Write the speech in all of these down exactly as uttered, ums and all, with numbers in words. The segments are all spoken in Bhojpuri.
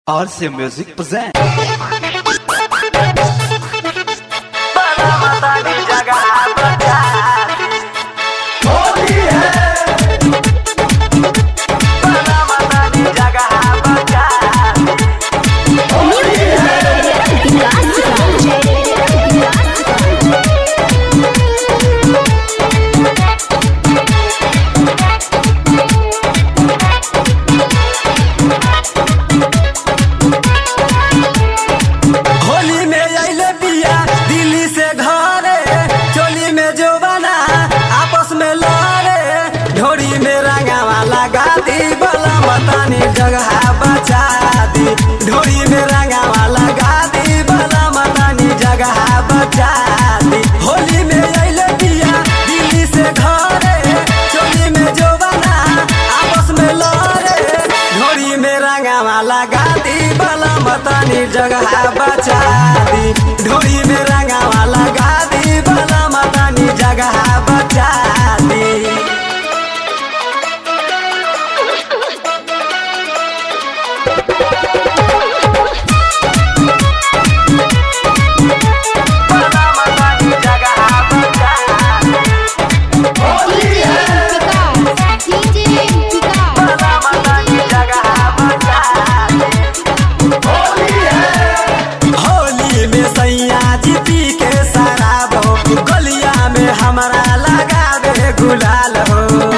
R C Music present. जगह बचा दी ढोरी में रंगा वाला गादी बला मतानी जगह बचा दी। होली में अइले बिया दिल्ली से घरे चोली में जो बना आपस में लड़े ढोरी में रंगा वाला गादी बला मतानी जगह बचा दी ढोरी में रंगा वाला गादी बला मतानी जगह बचा दी। हमारा लगावे गुलाल हो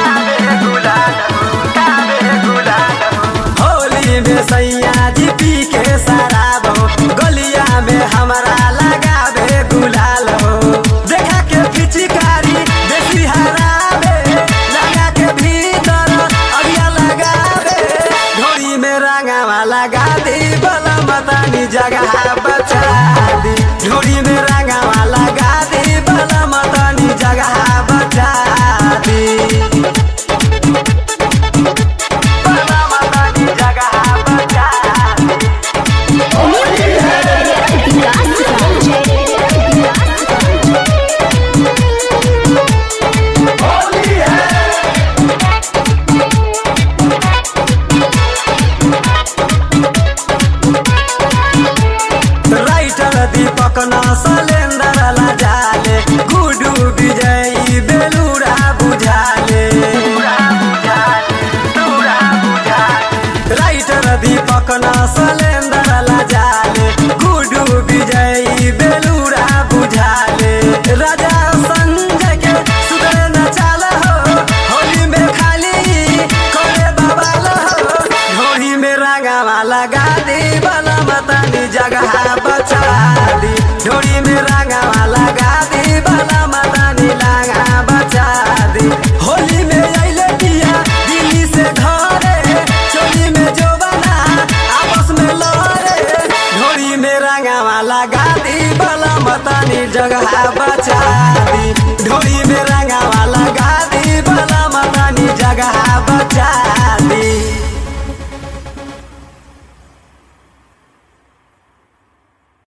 होली में सैया जी पी के शराब हो गलिया में हमारा लगावे गुलाल हो। देखा के पिचकारी देसी हरावे लगा के भीतर अगिया लगावे ढोरी में रंगा वाला गादी बला मतानी जगह बचा दी ढोरी में रंगा वाला गादी बला मतानी जगह बचा दी बला मतानी जगह बचा राइटर दीपक न सलेंदर ला जाले गुडू विजयी बेलूरा बुझाले राइटर दीपक न सलेंदर ला जाले गुडू विजयी बेलूरा बुझाले। राजा संजय के सुधरे न चाल हो होली में खाली करे बवाल हो ढोरी में रंगा वाला गादी बला मतानी जगह बचा दी ढोरी में रंगा वाला गादी बला मतानी लगा बचा दी। होली में अइले बिया दिल्ली से घरे चोली में जो बना आपस में लड़े ढोरी में रंगा वाला गादी बला मतानी जगह बचा दी ढोरी में